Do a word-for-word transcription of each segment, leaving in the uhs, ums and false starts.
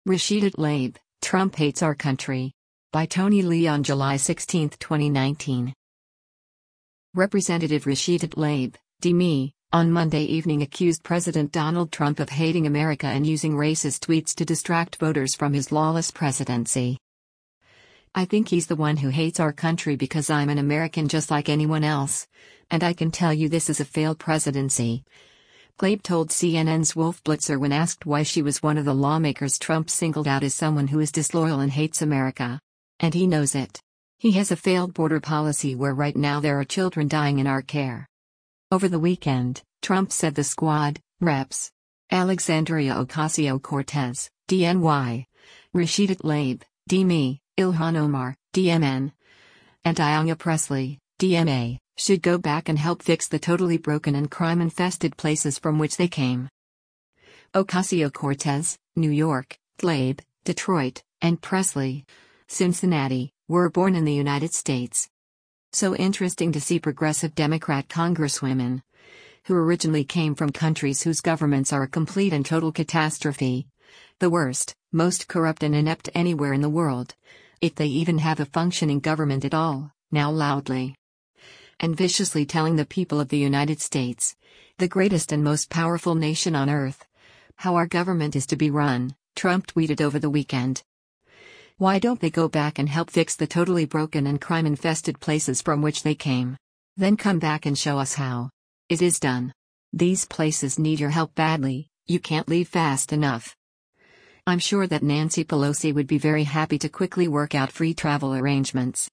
Rashida Tlaib, Trump Hates Our Country. By Tony Lee on July sixteenth, twenty nineteen. Representative Rashida Tlaib, D M E, on Monday evening accused President Donald Trump of hating America and using racist tweets to distract voters from his lawless presidency. "I think he's the one who hates our country because I'm an American just like anyone else, and I can tell you this is a failed presidency," Tlaib told C N N's Wolf Blitzer when asked why she was one of the lawmakers Trump singled out as someone who is disloyal and hates America. And he knows it. He has a failed border policy where right now there are children dying in our care. Over the weekend, Trump said the squad, Reps. Alexandria Ocasio-Cortez, D N Y, Rashida Tlaib, D M E, Ilhan Omar, D M N, and Ayanna Pressley, D M A, should go back and help fix the totally broken and crime-infested places from which they came. Ocasio-Cortez, New York, Tlaib, Detroit, and Pressley, Cincinnati, were born in the United States. So interesting to see progressive Democrat congresswomen, who originally came from countries whose governments are a complete and total catastrophe. The worst, most corrupt and inept anywhere in the world, if they even have a functioning government at all, now loudly and viciously telling the people of the United States, the greatest and most powerful nation on earth, how our government is to be run, Trump tweeted over the weekend. Why don't they go back and help fix the totally broken and crime-infested places from which they came? Then come back and show us how. It is done. These places need your help badly, you can't leave fast enough. I'm sure that Nancy Pelosi would be very happy to quickly work out free travel arrangements.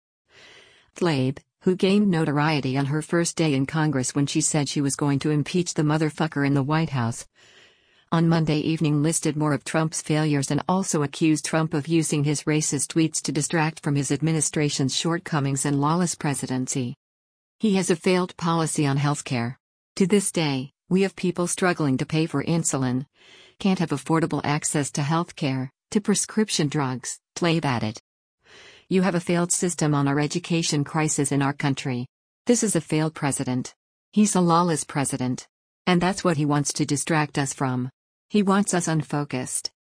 Tlaib, who gained notoriety on her first day in Congress when she said she was going to impeach the motherfucker in the White House, on Monday evening listed more of Trump's failures and also accused Trump of using his racist tweets to distract from his administration's shortcomings and lawless presidency. He has a failed policy on healthcare. To this day, we have people struggling to pay for insulin, can't have affordable access to healthcare, to prescription drugs, Tlaib added. You have a failed system on our education crisis in our country. This is a failed president. He's a lawless president. And that's what he wants to distract us from. He wants us unfocused.